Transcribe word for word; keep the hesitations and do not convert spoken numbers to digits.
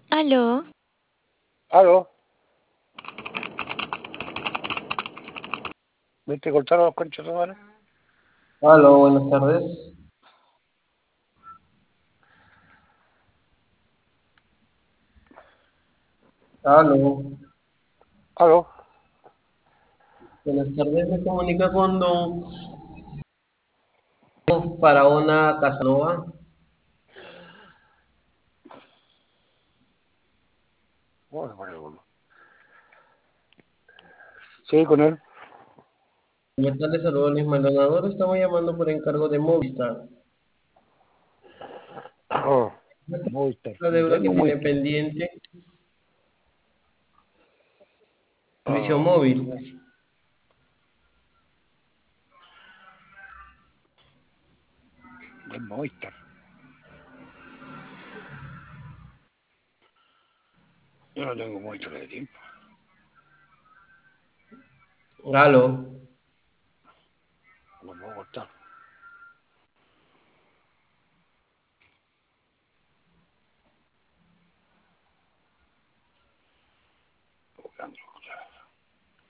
Aló, Aló, ¿viste cortaron los conchos de madre? Aló, buenas tardes. Aló, Aló, buenas tardes. Me comunica con Don Faraona Casanova. bueno, bueno, bueno. Sí, con él. Buenas tardes, saludos Luis Maldonado. Estamos llamando por encargo de Movistar. Oh, Movistar. La No deuda que tengo tiene Movistar. pendiente, servicio Ah, móvil. es Movistar. Yo no tengo Movistar de tiempo. Aló, No puedo cortar. Buscando.